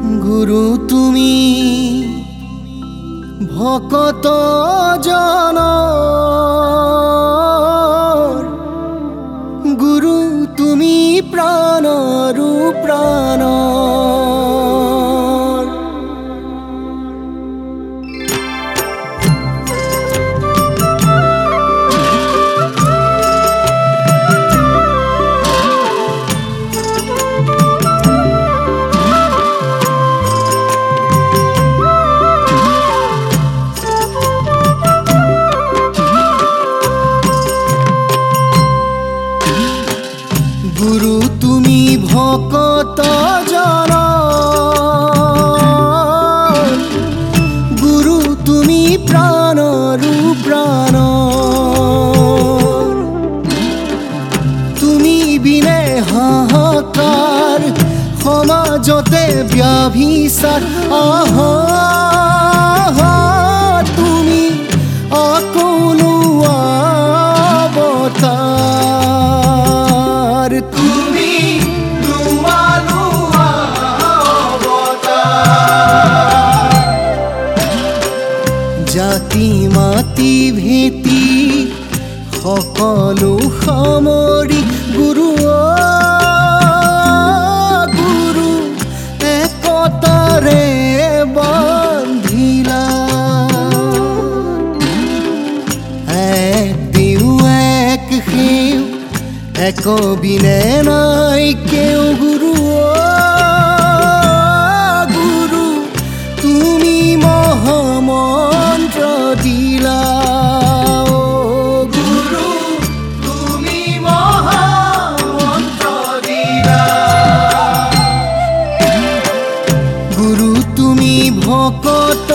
গুরু তুমি ভকত জনৰ গুরু তুমি প্রাণৰো প্রাণ গুরু তুমি ভকত জনৰ গুরু তুমি প্রাণৰো প্রাণ তুমি বিনে হাহাকাৰ সমাজতে ব্যভিচাৰ তুমি অকলো অৱতাৰ তুমি দয়ালু অৱতাৰ জাতি মাতি ভেটি সকলো সামৰি গুৰু গুৰু একতাৰে বান্ধিলা এক দিও এক সেও এক বিনে নাই কেউ গুৰু গুৰু তুমি মহামন্ত্ৰ দিলা গুৰু তুমি মহামন্ত্ৰ দিলা গুৰু তুমি ভকত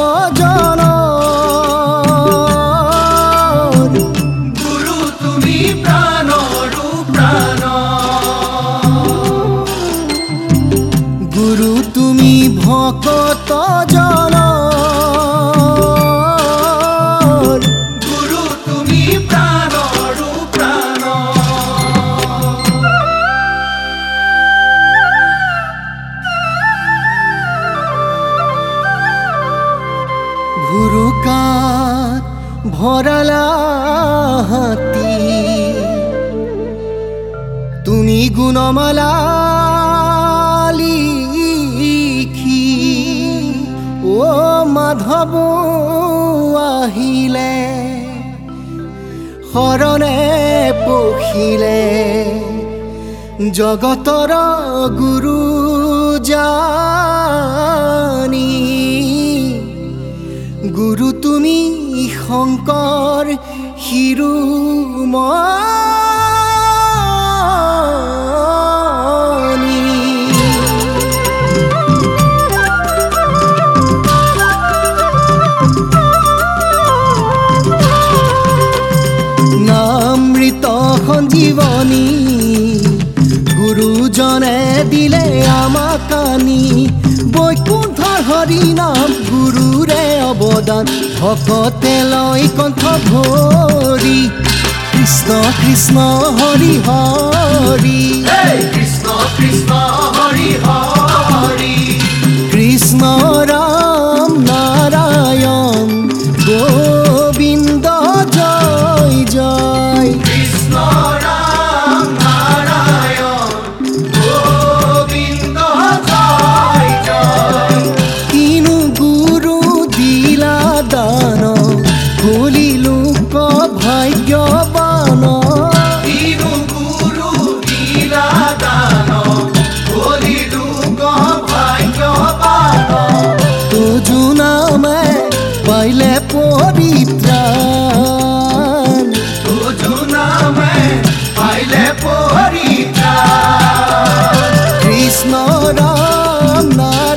জনৰ গুৰু তুমি প্ৰাণৰো প্ৰাণ গুৰু তুমি ভকত জনৰ গুৰু তুমি প্ৰাণৰো প্ৰাণ ভুৰুকাত ভৰালা হাতী তুমি গুণমালা লিখি ও মাধৱ আহিলে শৰণে পখিলে জগতৰ গুৰু জানি গুৰু তুমি শংকৰ শিৰোমণি নামৃত সঞ্জীৱনী গুৰুজনে দিলে আমাক আনি বৈকুণ্ঠৰ হৰি নাম গুৰুৰে অৱদান ভকতে লয় কণ্ঠ ভৰি কৃষ্ণ কৃষ্ণ হৰি হৰি কৃষ্ণ কৃষ্ণ হৰি হৰি কৃষ্ণ ৰাম নাৰায়ণ গোবিন্দ জয় জয় কৃষ্ণ ৰাম নাৰায়ণ গোবিন্দ জয় জয় কিনো গুৰু দিলা দান ভুলি লোক ভাগ্যৱান কিনো গুৰু দিলা দান ভুলি লোক ভাগ্যৱান তুজু নামে পাইলে পৰিত্ৰাণ তুজু নামে পাইলে পৰিত্ৰাণ কৃষ্ণ ৰাম নাৰায়ণ